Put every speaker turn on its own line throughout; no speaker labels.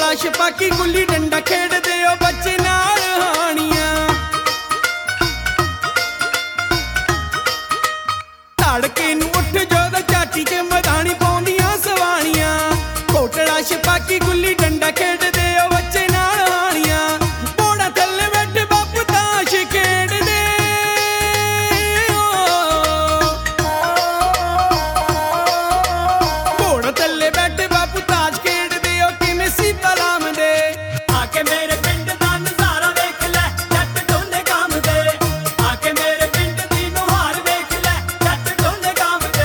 ਕੋਟੜਾ ਛਪਾਕੀ ਗੁੱਲੀ ਡੰਡਾ ਖੇਡਦੇ ਓ ਬੱਚੇ ਨਾਲ ਹਾਣੀਆਂ। ਧੜਕੇ ਨੂੰ ਉੱਠ ਜਦੋਂ ਚਾਟੀ ਕੇ ਮਧਾਣੀ ਪਾਉਂਦੀਆਂ ਸਵਾਣੀਆਂ। ਕੋਟੜਾ ਛਪਾਕੀ ਗੁੱਲੀ ਡੰਡਾ ਖੇਡਦੇ ਓ ਬੱਚੇ ਨਾਲ ਹਾਣੀਆਂ। ਬੋੜਾ ਥੱਲੇ ਬੈਠੇ ਬਾਪੂ ਤਾਸ਼ ਖੇਡਦੇ ਬੋੜਾ ਥੱਲੇ ਬੈਠੇ ਬਾਪੂ ਤਾਸ਼ ਖੇਡਦੇ ਓ ਕਿਵੇਂ ਸੀਤਾ ਲਾਮਦੇ। ਆ ਕੇ ਮੇਰੇ ਪਿੰਡ ਦਾ ਨਜ਼ਾਰਾ ਵੇਖ ਲੈ ਜੱਟ ਦੋਨੇ ਕੰਮ ਦੇ। ਆ ਕੇ ਮੇਰੇ ਪਿੰਡ ਦੀ ਨੁਹਾਰ ਵੇਖ ਲੈ ਜੱਟ ਦੋਨੇ ਕੰਮ ਦੇ।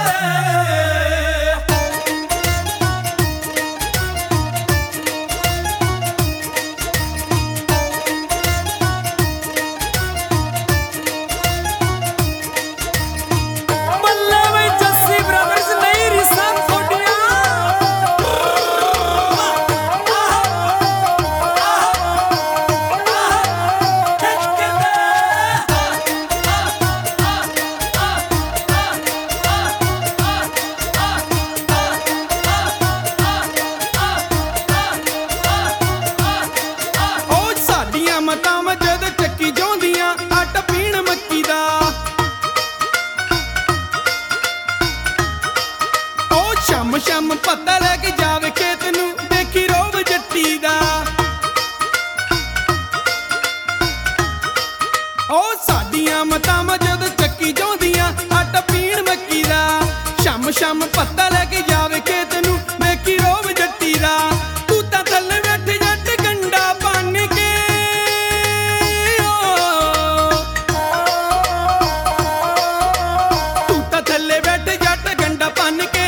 ਬੱਲੇ ਵੇ ਜੱਸੀ ਬ੍ਰਦਰਸ ਨਹੀਂ ਰਿਸਾਂ ਥੋਡੀਆਂ। ਉਹ ਸਾਡੀਆਂ ਮਤਾਵਾਂ ਜਦੋਂ ਚੱਕੀ ਜਾਂਦੀਆਂ ਆਟਾ ਪੀਣ ਮੱਕੀ ਦਾ। ਉਹ ਸ਼ਮ ਸ਼ਮ ਪਤਾ ਲੈ ਕੇ ਜਾਵੇ ਖੇਤ ਨੂੰ ਦੇਖੀ ਰੋਬ ਜੱਟੀ ਦਾ। ਉਹ ਸਾਡੀਆਂ ਮਤਾਵਾਂ ਜਦੋਂ ਚੱਕੀ ਜਾਂਦੀਆਂ ਆਟਾ ਪੀਣ ਮੱਕੀ ਦਾ। ਸ਼ਮ ਸ਼ਮ ਪਤਾ ਲੈ ਕੇ ਜਾਵੇ ਖੇਤ ਨੂੰ ਦੇਖੀ ਰੋਬ ਜੱਟੀ ਦਾ। ਤੂੰ ਤਾਂ ਥੱਲੇ ਬੈਠੇ ਜੱਟ ਗੰਡਾ ਬੰਨ ਕੇ। ਤੂੰ ਤਾਂ ਥੱਲੇ ਬੈਠੇ ਜੱਟ ਗੰਡਾ ਬੰਨ ਕੇ।